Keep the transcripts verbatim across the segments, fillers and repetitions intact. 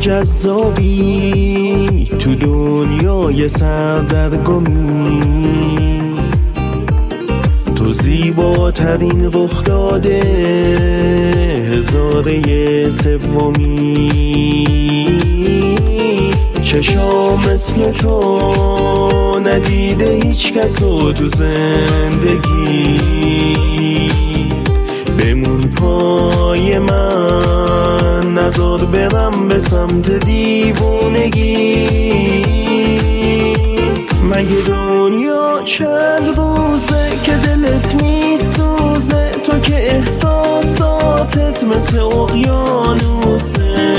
جذابی تو دنیای سردرگمی، تو زیباترین رخ داده هزاره سومی. چشام مثل تو ندیده هیچ کسو تو زندگی، بمون پای من نذار برم به سمت دیوونگی. مگه دنیا چند روزه که دلت میسوزه، تو که احساساتت مثل اقیانوسه.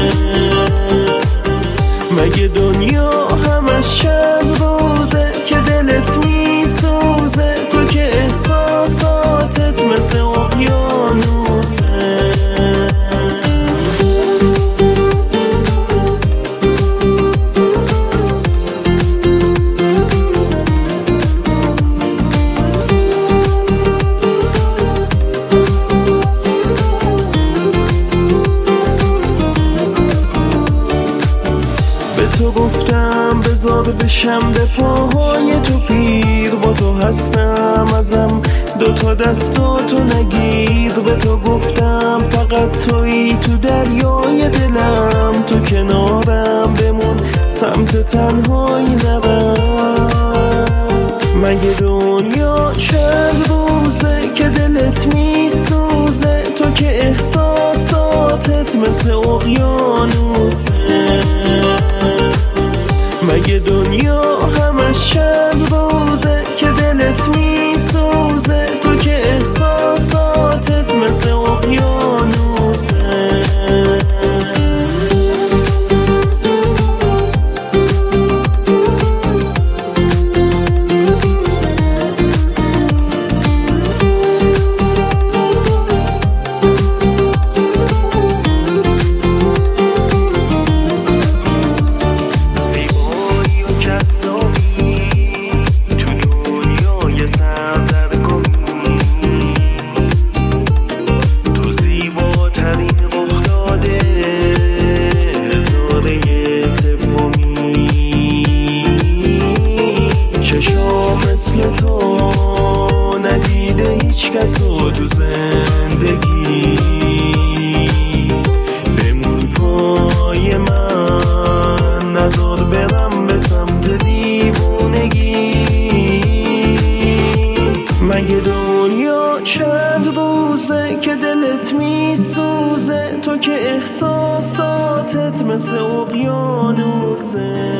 مگه دنیا همش چند روزه که دلت میسوزه، تو که احساساتت مثل اقیانوسه. تو گفتم بذار بشم به پاهای تو پیر، با تو هستم ازم دوتا دستاتو نگیر. به تو گفتم فقط تویی تو دریای دلم، تو کنارم بمون سمت تنهایی نرم. مگه دنیا چند روزه که دلت میسوزه، تو که احساساتت مثل اقیانوسه. مگه دنیا همش چند روزه که دلت میسوزه، تو که احساساتت مثل اقیانوسه. مثل تو ندیده هیچ کسو تو زندگی، بمون پای من نذار برم به سمت دیوونگی. مگه دنیا چند روزه که دلت میسوزه، تو که احساساتت مثل اقیانوسه.